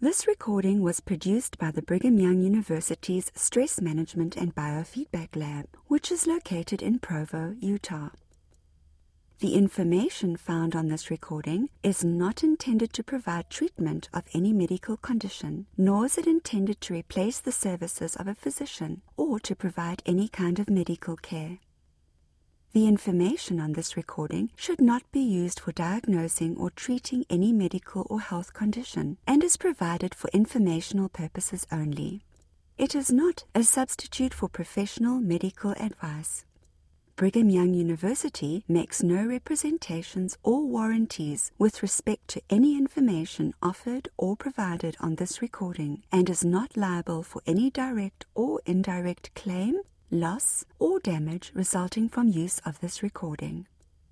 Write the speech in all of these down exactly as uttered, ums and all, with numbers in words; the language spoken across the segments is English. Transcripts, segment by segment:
This recording was produced by the Brigham Young University's Stress Management and Biofeedback Lab, which is located in Provo, Utah. The information found on this recording is not intended to provide treatment of any medical condition, nor is it intended to replace the services of a physician or to provide any kind of medical care. The information on this recording should not be used for diagnosing or treating any medical or health condition and is provided for informational purposes only. It is not a substitute for professional medical advice. Brigham Young University makes no representations or warranties with respect to any information offered or provided on this recording and is not liable for any direct or indirect claim, loss, or damage resulting from use of this recording.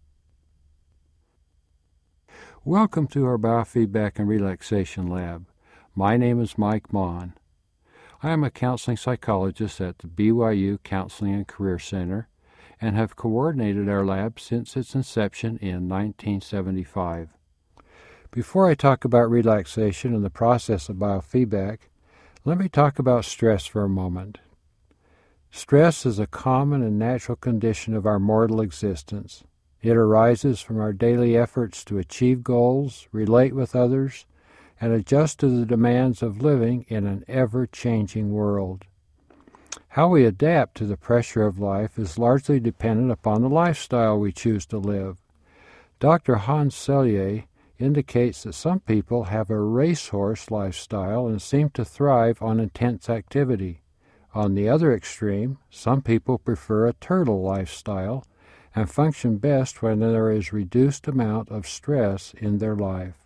Welcome to our Biofeedback and Relaxation Lab. My name is Mike Mon. I am a counseling psychologist at the B Y U Counseling and Career Center and have coordinated our lab since its inception in nineteen seventy-five. Before I talk about relaxation and the process of biofeedback, let me talk about stress for a moment. Stress is a common and natural condition of our mortal existence. It arises from our daily efforts to achieve goals, relate with others, and adjust to the demands of living in an ever-changing world. How we adapt to the pressure of life is largely dependent upon the lifestyle we choose to live. Doctor Hans Selye indicates that some people have a racehorse lifestyle and seem to thrive on intense activity. On the other extreme, some people prefer a turtle lifestyle and function best when there is reduced amount of stress in their life.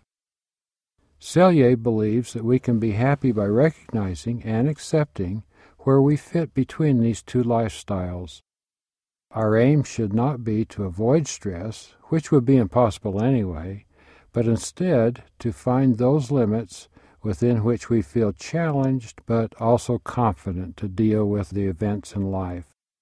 Selye believes that we can be happy by recognizing and accepting where we fit between these two lifestyles. Our aim should not be to avoid stress, which would be impossible anyway, but instead to find those limits within which we feel challenged but also confident to deal with the events in life.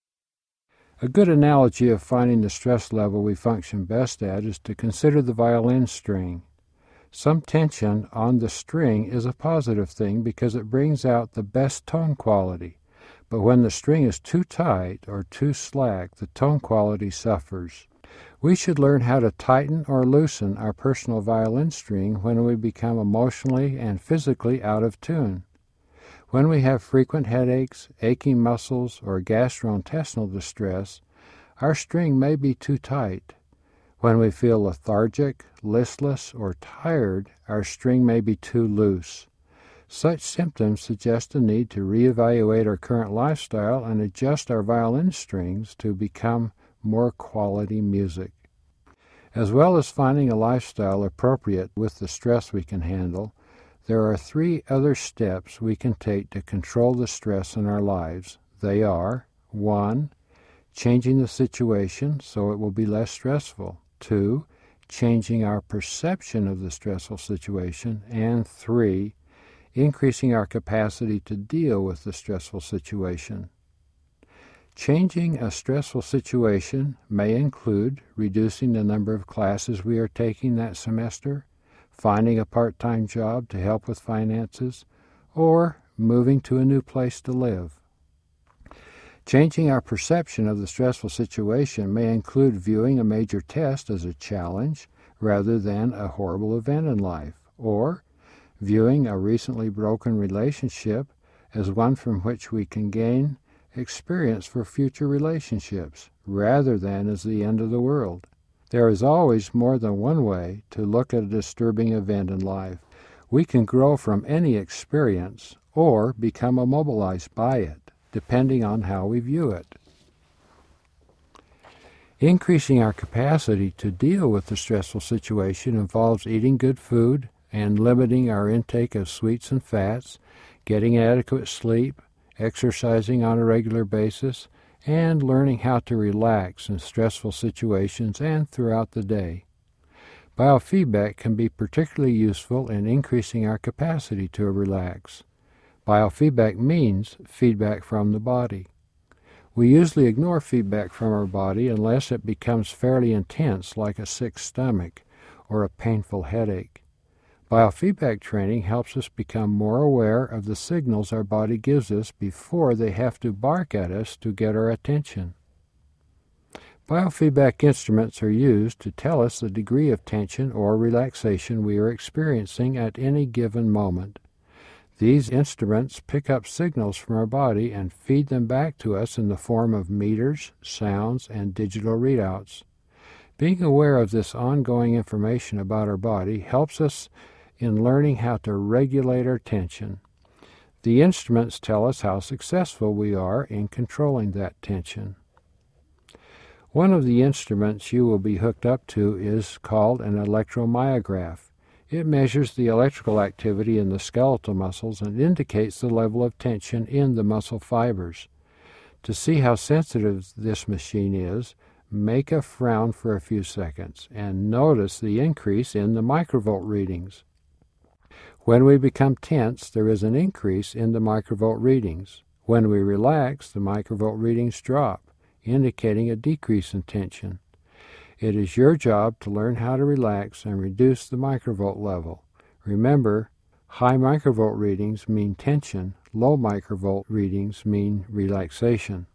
A good analogy of finding the stress level we function best at is to consider the violin string. Some tension on the string is a positive thing because it brings out the best tone quality, but when the string is too tight or too slack, the tone quality suffers. We should learn how to tighten or loosen our personal violin string when we become emotionally and physically out of tune. When we have frequent headaches, aching muscles, or gastrointestinal distress, our string may be too tight. When we feel lethargic, listless, or tired, our string may be too loose. Such symptoms suggest a need to reevaluate our current lifestyle and adjust our violin strings to become more quality music. As well as finding a lifestyle appropriate with the stress we can handle, there are three other steps we can take to control the stress in our lives. They are: one, changing the situation so it will be less stressful; two, changing our perception of the stressful situation; and three, increasing our capacity to deal with the stressful situation. Changing a stressful situation may include reducing the number of classes we are taking that semester, finding a part-time job to help with finances, or moving to a new place to live. Changing our perception of the stressful situation may include viewing a major test as a challenge rather than a horrible event in life, or viewing a recently broken relationship as one from which we can gain experience for future relationships, rather than as the end of the world. There is always more than one way to look at a disturbing event in life. We can grow from any experience or become immobilized by it, depending on how we view it. Increasing our capacity to deal with the stressful situation involves eating good food and limiting our intake of sweets and fats, getting adequate sleep, exercising on a regular basis, and learning how to relax in stressful situations and throughout the day. Biofeedback can be particularly useful in increasing our capacity to relax. Biofeedback means feedback from the body. We usually ignore feedback from our body unless it becomes fairly intense, like a sick stomach or a painful headache. Biofeedback training helps us become more aware of the signals our body gives us before they have to bark at us to get our attention. Biofeedback instruments are used to tell us the degree of tension or relaxation we are experiencing at any given moment. These instruments pick up signals from our body and feed them back to us in the form of meters, sounds, and digital readouts. Being aware of this ongoing information about our body helps us in learning how to regulate our tension. The instruments tell us how successful we are in controlling that tension. One of the instruments you will be hooked up to is called an electromyograph. It measures the electrical activity in the skeletal muscles and indicates the level of tension in the muscle fibers. To see how sensitive this machine is, make a frown for a few seconds and notice the increase in the microvolt readings. When we become tense, there is an increase in the microvolt readings. When we relax, the microvolt readings drop, indicating a decrease in tension. It is your job to learn how to relax and reduce the microvolt level. Remember, high microvolt readings mean tension, low microvolt readings mean relaxation.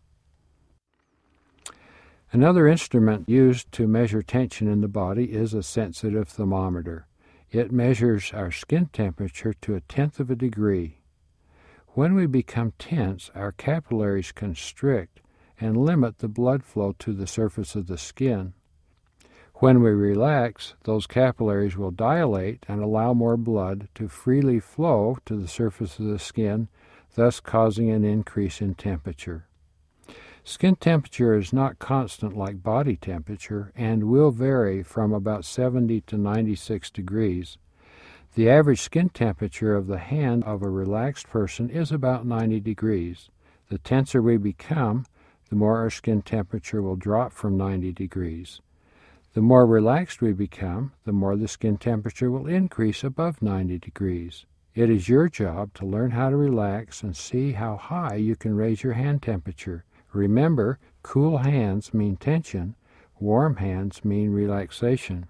Another instrument used to measure tension in the body is a sensitive thermometer. It measures our skin temperature to a tenth of a degree. When we become tense, our capillaries constrict and limit the blood flow to the surface of the skin. When we relax, those capillaries will dilate and allow more blood to freely flow to the surface of the skin, thus causing an increase in temperature. Skin temperature is not constant like body temperature and will vary from about seventy to ninety-six degrees. The average skin temperature of the hand of a relaxed person is about ninety degrees. The tenser we become, the more our skin temperature will drop from ninety degrees. The more relaxed we become, the more the skin temperature will increase above ninety degrees. It is your job to learn how to relax and see how high you can raise your hand temperature. Remember, cool hands mean tension, warm hands mean relaxation.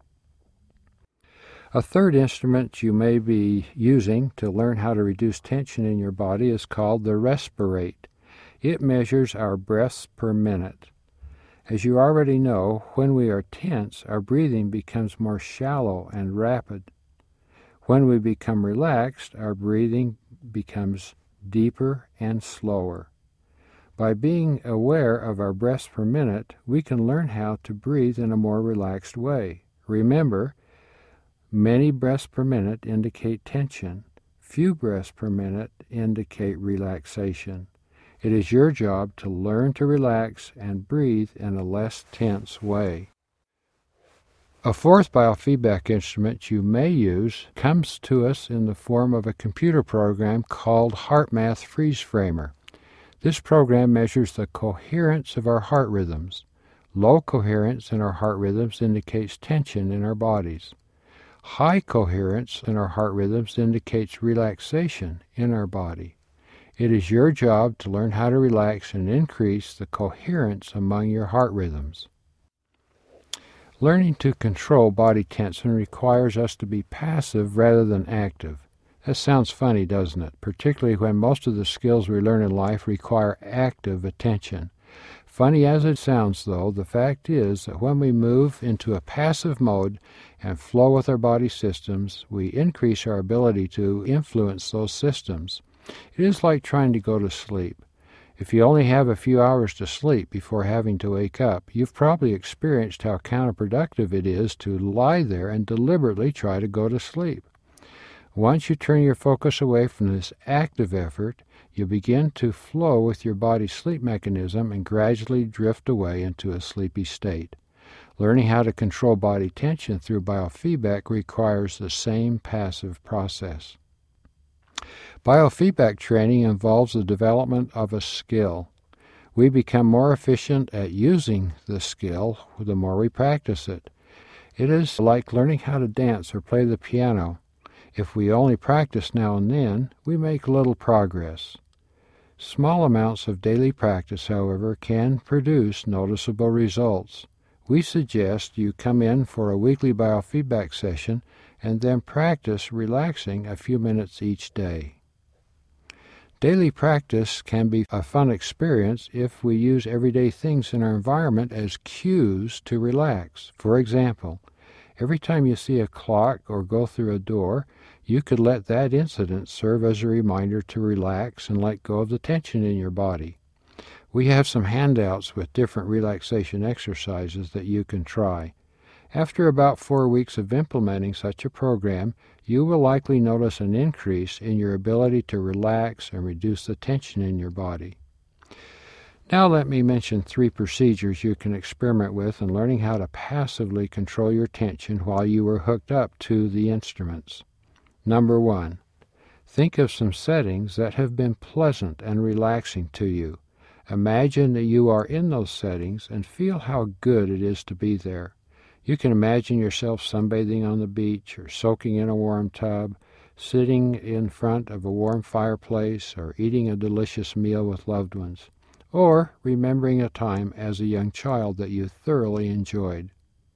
A third instrument you may be using to learn how to reduce tension in your body is called the respirate. It measures our breaths per minute. As you already know, when we are tense, our breathing becomes more shallow and rapid. When we become relaxed, our breathing becomes deeper and slower. By being aware of our breaths per minute, we can learn how to breathe in a more relaxed way. Remember, many breaths per minute indicate tension. Few breaths per minute indicate relaxation. It is your job to learn to relax and breathe in a less tense way. A fourth biofeedback instrument you may use comes to us in the form of a computer program called HeartMath Freeze Framer. This program measures the coherence of our heart rhythms. Low coherence in our heart rhythms indicates tension in our bodies. High coherence in our heart rhythms indicates relaxation in our body. It is your job to learn how to relax and increase the coherence among your heart rhythms. Learning to control body tension requires us to be passive rather than active. That sounds funny, doesn't it? Particularly when most of the skills we learn in life require active attention. Funny as it sounds, though, the fact is that when we move into a passive mode and flow with our body systems, we increase our ability to influence those systems. It is like trying to go to sleep. If you only have a few hours to sleep before having to wake up, you've probably experienced how counterproductive it is to lie there and deliberately try to go to sleep. Once you turn your focus away from this active effort, you begin to flow with your body's sleep mechanism and gradually drift away into a sleepy state. Learning how to control body tension through biofeedback requires the same passive process. Biofeedback training involves the development of a skill. We become more efficient at using the skill the more we practice it. It is like learning how to dance or play the piano. If we only practice now and then, we make little progress. Small amounts of daily practice, however, can produce noticeable results. We suggest you come in for a weekly biofeedback session and then practice relaxing a few minutes each day. Daily practice can be a fun experience if we use everyday things in our environment as cues to relax. For example, every time you see a clock or go through a door, you could let that incident serve as a reminder to relax and let go of the tension in your body. We have some handouts with different relaxation exercises that you can try. After about four weeks of implementing such a program, you will likely notice an increase in your ability to relax and reduce the tension in your body. Now let me mention three procedures you can experiment with in learning how to passively control your tension while you are hooked up to the instruments. Number one, think of some settings that have been pleasant and relaxing to you. Imagine that you are in those settings and feel how good it is to be there. You can imagine yourself sunbathing on the beach or soaking in a warm tub, sitting in front of a warm fireplace, or eating a delicious meal with loved ones, or remembering a time as a young child that you thoroughly enjoyed.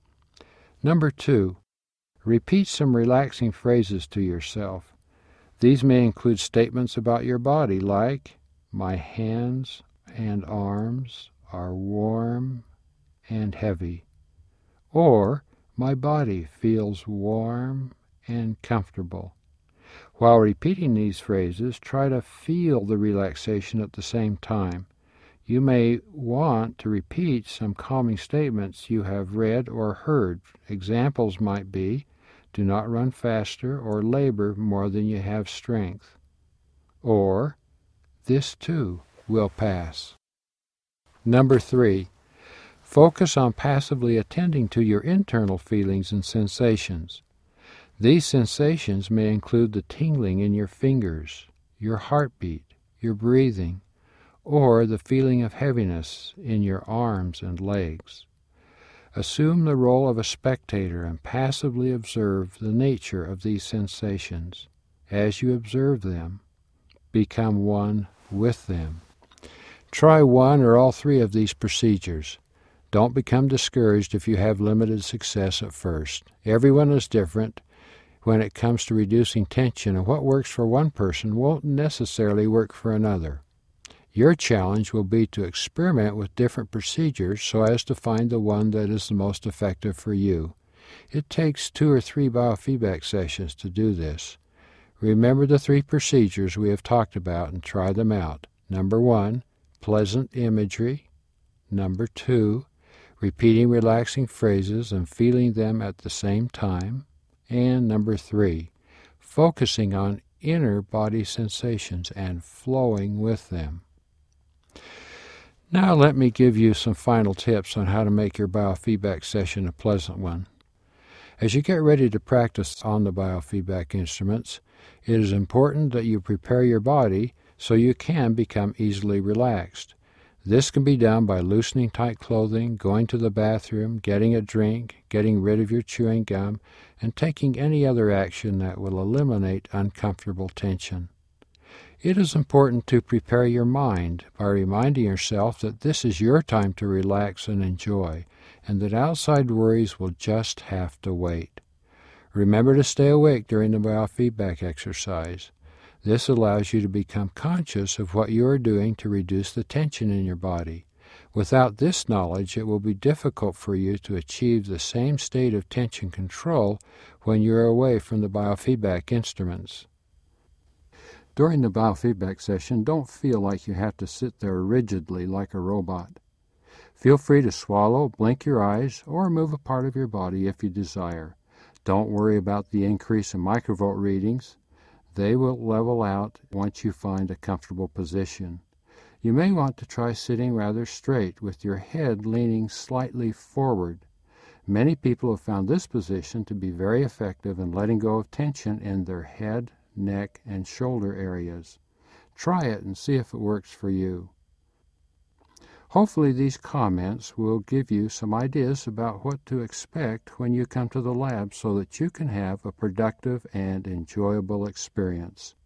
Number two, repeat some relaxing phrases to yourself. These may include statements about your body like, "My hands and arms are warm and heavy," or "My body feels warm and comfortable." While repeating these phrases, try to feel the relaxation at the same time. You may want to repeat some calming statements you have read or heard. Examples might be, "Do not run faster or labor more than you have strength," or "This too will pass." Number three, focus on passively attending to your internal feelings and sensations. These sensations may include the tingling in your fingers, your heartbeat, your breathing, or the feeling of heaviness in your arms and legs. Assume the role of a spectator and passively observe the nature of these sensations. As you observe them, become one with them. Try one or all three of these procedures. Don't become discouraged if you have limited success at first. Everyone is different when it comes to reducing tension, and what works for one person won't necessarily work for another. Your challenge will be to experiment with different procedures so as to find the one that is the most effective for you. It takes two or three biofeedback sessions to do this. Remember the three procedures we have talked about and try them out. Number one, pleasant imagery. Number two, repeating relaxing phrases and feeling them at the same time. And number three, focusing on inner body sensations and flowing with them. Now let me give you some final tips on how to make your biofeedback session a pleasant one. As you get ready to practice on the biofeedback instruments, it is important that you prepare your body so you can become easily relaxed. This can be done by loosening tight clothing, going to the bathroom, getting a drink, getting rid of your chewing gum, and taking any other action that will eliminate uncomfortable tension. It is important to prepare your mind by reminding yourself that this is your time to relax and enjoy, and that outside worries will just have to wait. Remember to stay awake during the biofeedback exercise. This allows you to become conscious of what you are doing to reduce the tension in your body. Without this knowledge, it will be difficult for you to achieve the same state of tension control when you are away from the biofeedback instruments. During the biofeedback session, don't feel like you have to sit there rigidly like a robot. Feel free to swallow, blink your eyes, or move a part of your body if you desire. Don't worry about the increase in microvolt readings. They will level out once you find a comfortable position. You may want to try sitting rather straight with your head leaning slightly forward. Many people have found this position to be very effective in letting go of tension in their head, neck, and shoulder areas. Try it and see if it works for you. Hopefully these comments will give you some ideas about what to expect when you come to the lab so that you can have a productive and enjoyable experience.